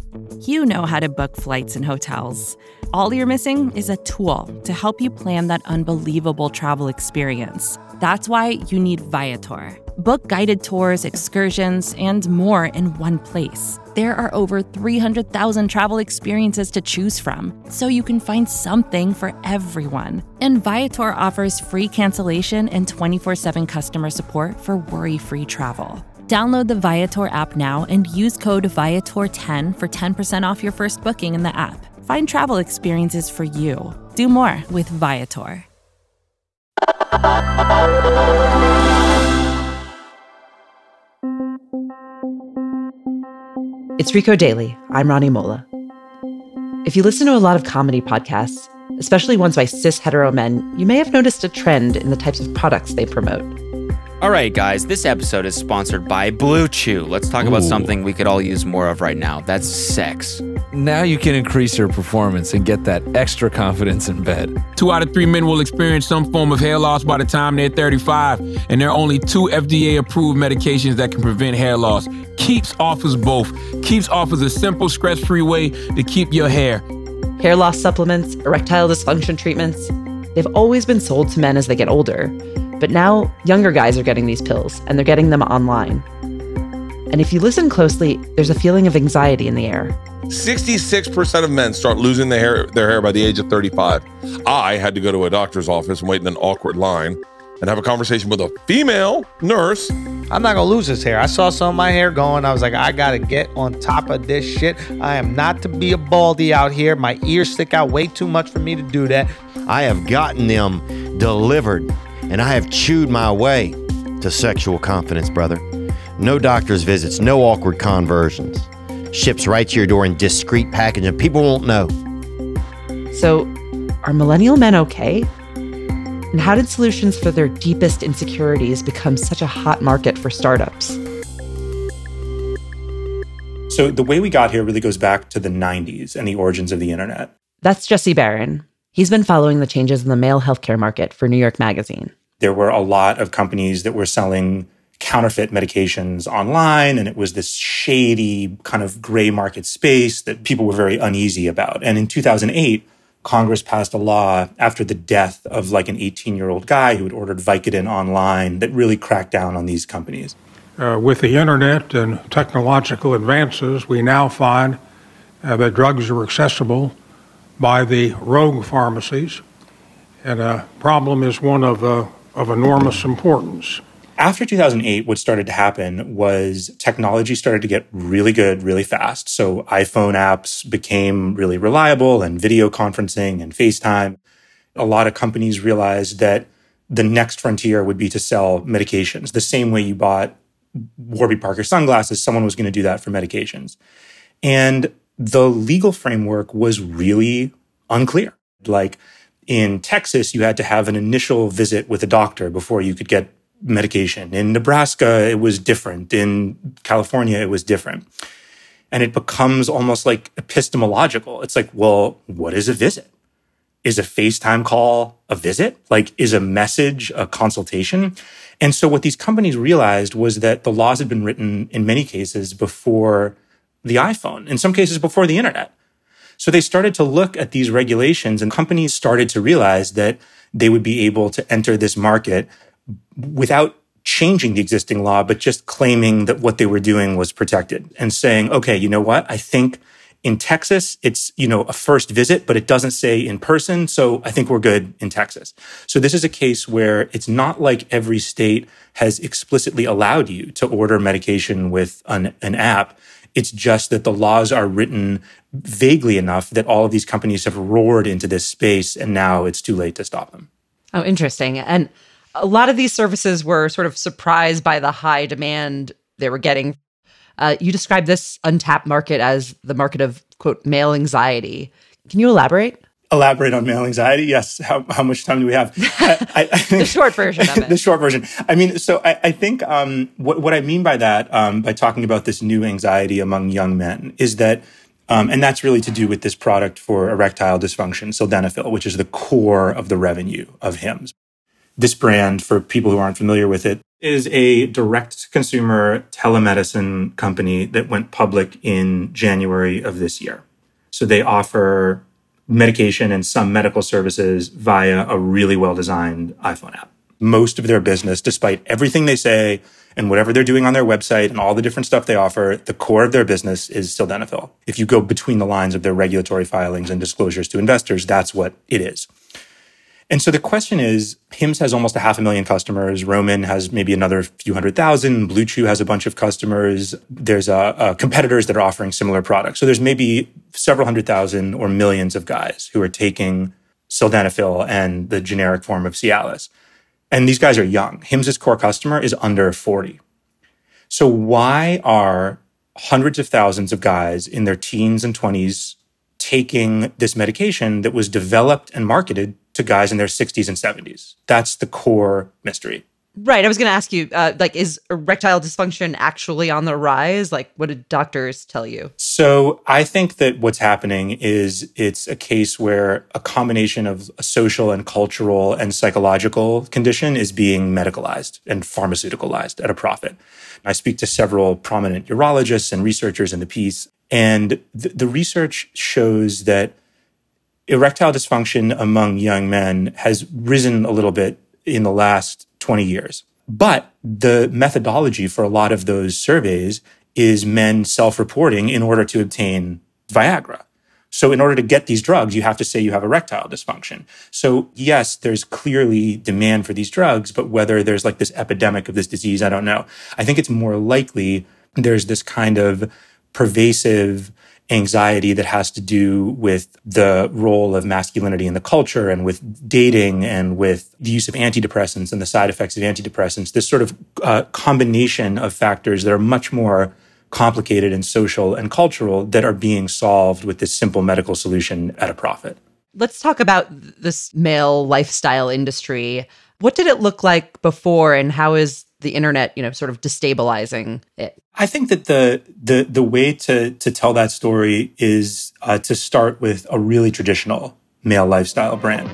You know how to book flights and hotels. All you're missing is a tool to help you plan that unbelievable travel experience. That's why you need Viator. Book guided tours, excursions, and more in one place. There are over 300,000 travel experiences to choose from, so you can find something for everyone. And Viator offers free cancellation and 24/7 customer support for worry-free travel. Download the Viator app now and use code Viator10 for 10% off your first booking in the app. Find travel experiences for you. Do more with Viator. It's Rico Daily. I'm Ronnie Mola. If you listen to a lot of comedy podcasts, especially ones by cis hetero men, you may have noticed a trend in the types of products they promote. All right, guys, this episode is sponsored by Blue Chew. Let's talk about something we could all use more of right now. That's sex. Now you can increase your performance and get that extra confidence in bed. 2 out of 3 men will experience some form of hair loss by the time they're 35. And there are only 2 FDA-approved medications that can prevent hair loss. Keeps offers both. Keeps offers a simple, stress-free way to keep your hair. Hair loss supplements, erectile dysfunction treatments, they've always been sold to men as they get older. But now, younger guys are getting these pills, and they're getting them online. And if you listen closely, there's a feeling of anxiety in the air. 66% of men start losing their hair by the age of 35. I had to go to a doctor's office and wait in an awkward line and have a conversation with a female nurse. I'm not gonna lose this hair. I saw some of my hair going. I was like, I gotta get on top of this shit. I am not to be a baldy out here. My ears stick out way too much for me to do that. I have gotten them delivered, and I have chewed my way to sexual confidence, brother. No doctor's visits, no awkward conversions. Ships right to your door in discreet packaging. People won't know. So, are millennial men okay? And how did solutions for their deepest insecurities become such a hot market for startups? So the way we got here really goes back to the 90s and the origins of the internet. That's Jesse Barron. He's been following the changes in the male healthcare market for New York Magazine. There were a lot of companies that were selling counterfeit medications online, and it was this shady kind of gray market space that people were very uneasy about. And in 2008, Congress passed a law after the death of like an 18-year-old guy who had ordered Vicodin online that really cracked down on these companies. With the internet and technological advances, we now find that drugs are accessible by the rogue pharmacies, and a problem is one of enormous importance. After 2008, what started to happen was technology started to get really good really fast. So iPhone apps became really reliable, and video conferencing and FaceTime. A lot of companies realized that the next frontier would be to sell medications. The same way you bought Warby Parker sunglasses, someone was going to do that for medications. And the legal framework was really unclear. Like in Texas, you had to have an initial visit with a doctor before you could get medication. In Nebraska, it was different. In California, it was different. And it becomes almost like epistemological. It's like, well, what is a visit? Is a FaceTime call a visit? Like, is a message a consultation? And so what these companies realized was that the laws had been written in many cases before the iPhone, in some cases before the internet. So they started to look at these regulations, and companies started to realize that they would be able to enter this market without changing the existing law, but just claiming that what they were doing was protected and saying, okay, you know what? I think in Texas, it's, a first visit, but it doesn't say in person. So I think we're good in Texas. So this is a case where it's not like every state has explicitly allowed you to order medication with an app. It's just that the laws are written vaguely enough that all of these companies have roared into this space, and now it's too late to stop them. Oh, interesting. And a lot of these services were sort of surprised by the high demand they were getting. You described this untapped market as the market of, quote, male anxiety. Can you elaborate? Elaborate on male anxiety? Yes. How much time do we have? The short version of it. The short version. I mean, so I think what I mean by that, by talking about this new anxiety among young men, is that, and that's really to do with this product for erectile dysfunction, sildenafil, which is the core of the revenue of Hims. This brand, for people who aren't familiar with it, is a direct-to-consumer telemedicine company that went public in January of this year. So they offer medication and some medical services via a really well-designed iPhone app. Most of their business, despite everything they say and whatever they're doing on their website and all the different stuff they offer, the core of their business is sildenafil. If you go between the lines of their regulatory filings and disclosures to investors, that's what it is. And so the question is, Hims has almost 500,000 customers. Roman has maybe another few 100,000. Blue Chew has a bunch of customers. There's competitors that are offering similar products. So there's maybe several 100,000 or millions of guys who are taking sildenafil and the generic form of Cialis. And these guys are young. Hims' core customer is under 40. So why are hundreds of thousands of guys in their teens and 20s taking this medication that was developed and marketed to guys in their 60s and 70s? That's the core mystery. Right. I was going to ask you, is erectile dysfunction actually on the rise? Like, what did doctors tell you? So I think that what's happening is it's a case where a combination of a social and cultural and psychological condition is being medicalized and pharmaceuticalized at a profit. I speak to several prominent urologists and researchers in the piece, and the research shows that erectile dysfunction among young men has risen a little bit in the last 20 years. But the methodology for a lot of those surveys is men self-reporting in order to obtain Viagra. So in order to get these drugs, you have to say you have erectile dysfunction. So yes, there's clearly demand for these drugs, but whether there's like this epidemic of this disease, I don't know. I think it's more likely there's this kind of pervasive anxiety that has to do with the role of masculinity in the culture and with dating and with the use of antidepressants and the side effects of antidepressants, this sort of combination of factors that are much more complicated and social and cultural that are being solved with this simple medical solution at a profit. Let's talk about this male lifestyle industry. What did it look like before, and how is the internet, sort of destabilizing it? I think that the way to tell that story is to start with a really traditional male lifestyle brand.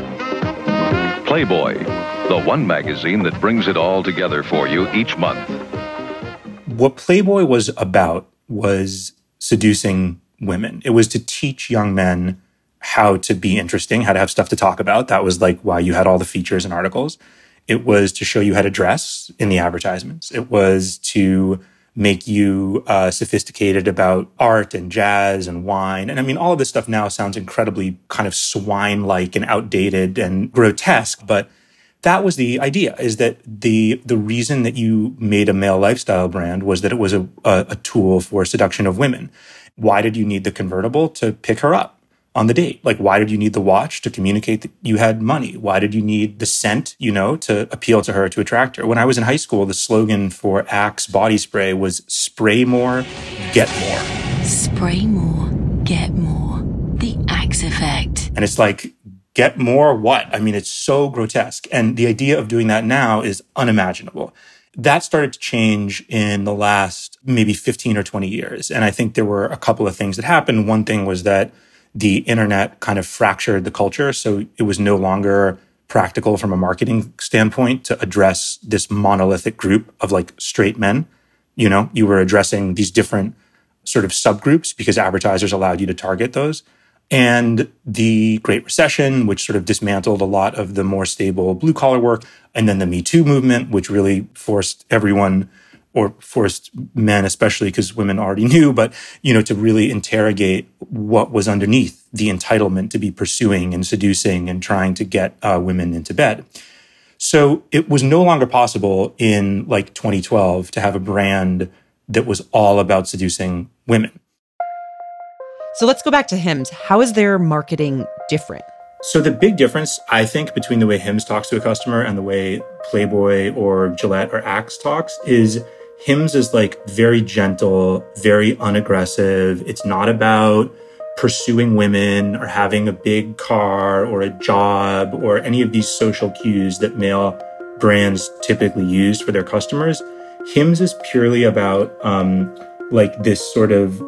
Playboy, the one magazine that brings it all together for you each month. What Playboy was about was seducing women. It was to teach young men how to be interesting, how to have stuff to talk about. That was like why you had all the features and articles. It was to show you how to dress in the advertisements. It was to make you sophisticated about art and jazz and wine. And I mean, all of this stuff now sounds incredibly kind of swine-like and outdated and grotesque, but that was the idea, is that the reason that you made a male lifestyle brand was that it was a tool for seduction of women. Why did you need the convertible? To pick her up on the date. Like, why did you need the watch? To communicate that you had money. Why did you need the scent, to appeal to her, to attract her? When I was in high school, the slogan for Axe body spray was spray more, get more. Spray more, get more. The Axe effect. And it's like, get more what? I mean, it's so grotesque. And the idea of doing that now is unimaginable. That started to change in the last maybe 15 or 20 years. And I think there were a couple of things that happened. One thing was that the internet kind of fractured the culture. So it was no longer practical from a marketing standpoint to address this monolithic group of like straight men. You were addressing these different sort of subgroups because advertisers allowed you to target those. And the Great Recession, which sort of dismantled a lot of the more stable blue collar work. And then the Me Too movement, which really forced everyone, or forced men especially, because women already knew, but, to really interrogate what was underneath the entitlement to be pursuing and seducing and trying to get women into bed. So it was no longer possible in like 2012 to have a brand that was all about seducing women. So let's go back to Hims. How is their marketing different? So the big difference, I think, between the way Hims talks to a customer and the way Playboy or Gillette or Axe talks is Hims is like very gentle, very unaggressive. It's not about pursuing women or having a big car or a job or any of these social cues that male brands typically use for their customers. Hims is purely about like this sort of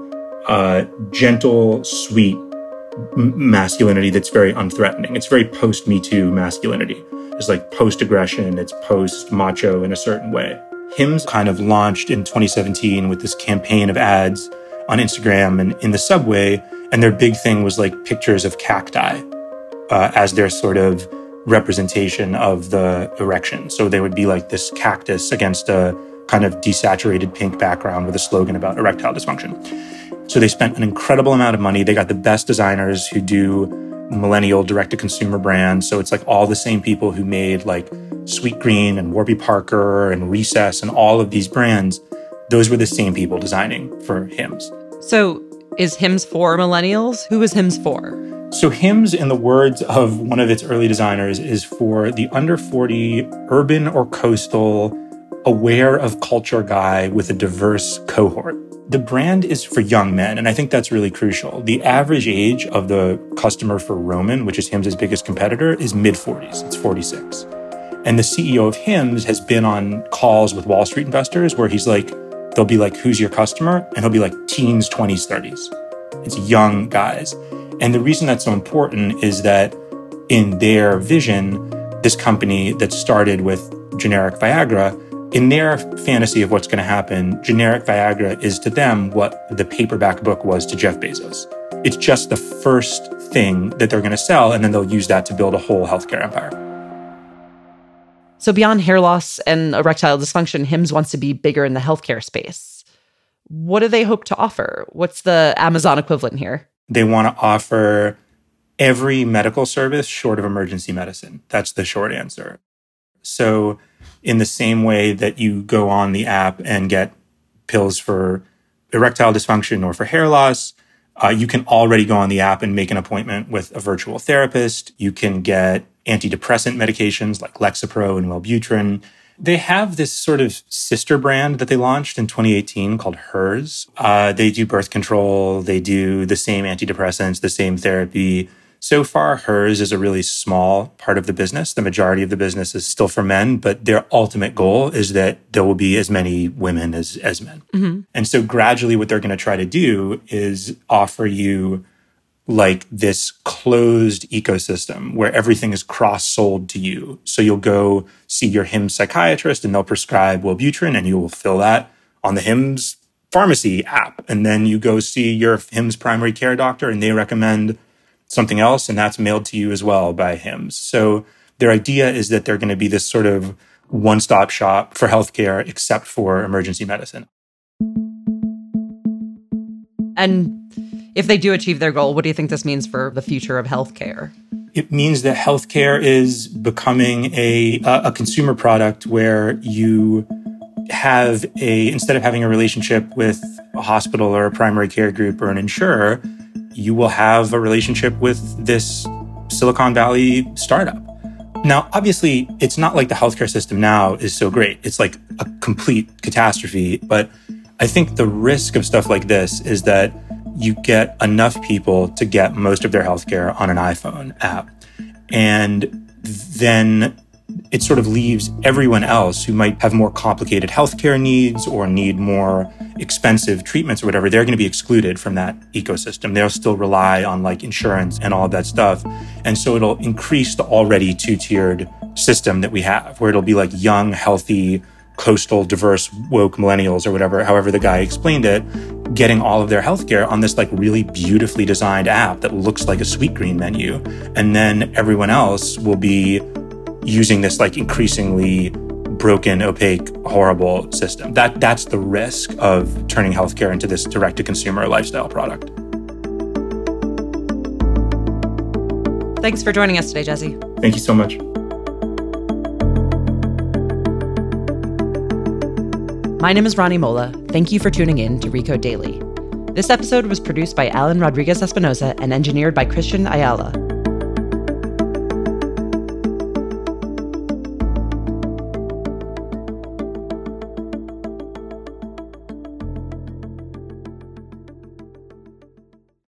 gentle, sweet masculinity that's very unthreatening. It's very post-Me Too masculinity. is like post-aggression, it's post-macho in a certain way. Hims kind of launched in 2017 with this campaign of ads on Instagram and in the subway, and their big thing was like pictures of cacti as their sort of representation of the erection. So they would be like this cactus against a kind of desaturated pink background with a slogan about erectile dysfunction. So they spent an incredible amount of money. They got the best designers who do millennial direct-to-consumer brands. So it's like all the same people who made like Sweetgreen and Warby Parker and Recess and all of these brands. Those were the same people designing for Hims. So is Hims for millennials? Who is Hims for? So Hims, in the words of one of its early designers, is for the under 40 urban or coastal, aware of culture guy with a diverse cohort. The brand is for young men, and I think that's really crucial. The average age of the customer for Roman, which is Hims' biggest competitor, is mid-40s. It's 46. And the CEO of Hims has been on calls with Wall Street investors where he's like, they'll be like, who's your customer? And he'll be like, teens, 20s, 30s. It's young guys. And the reason that's so important is that in their vision, this company that started with generic Viagra, in their fantasy of what's going to happen, generic Viagra is to them what the paperback book was to Jeff Bezos. It's just the first thing that they're going to sell, and then they'll use that to build a whole healthcare empire. So beyond hair loss and erectile dysfunction, Hims wants to be bigger in the healthcare space. What do they hope to offer? What's the Amazon equivalent here? They want to offer every medical service short of emergency medicine. That's the short answer. So in the same way that you go on the app and get pills for erectile dysfunction or for hair loss, you can already go on the app and make an appointment with a virtual therapist. You can get antidepressant medications like Lexapro and Wellbutrin. They have this sort of sister brand that they launched in 2018 called Hers. They do birth control. They do the same antidepressants, the same therapy. So far, Hers is a really small part of the business. The majority of the business is still for men, but their ultimate goal is that there will be as many women as men. Mm-hmm. And so gradually what they're going to try to do is offer you like this closed ecosystem where everything is cross-sold to you. So you'll go see your Hims psychiatrist and they'll prescribe Wellbutrin and you will fill that on the Hims pharmacy app. And then you go see your Hims primary care doctor and they recommend something else, and that's mailed to you as well by Hims. So their idea is that they're going to be this sort of one-stop shop for healthcare except for emergency medicine. And if they do achieve their goal, what do you think this means for the future of healthcare? It means that healthcare is becoming a consumer product where you have instead of having a relationship with a hospital or a primary care group or an insurer, you will have a relationship with this Silicon Valley startup. Now, obviously, it's not like the healthcare system now is so great. It's like a complete catastrophe. But I think the risk of stuff like this is that you get enough people to get most of their healthcare on an iPhone app. And then it sort of leaves everyone else who might have more complicated healthcare needs or need more expensive treatments or whatever, they're going to be excluded from that ecosystem. They'll still rely on like insurance and all of that stuff. And so it'll increase the already two-tiered system that we have, where it'll be like young, healthy, coastal, diverse, woke millennials or whatever, however the guy explained it, getting all of their healthcare on this like really beautifully designed app that looks like a Sweetgreen menu. And then everyone else will be using this like increasingly broken, opaque, horrible system. That's the risk of turning healthcare into this direct-to-consumer lifestyle product. Thanks for joining us today, Jesse. Thank you so much. My name is Ronnie Mola. Thank you for tuning in to Recode Daily. This episode was produced by Alan Rodriguez Espinosa and engineered by Christian Ayala.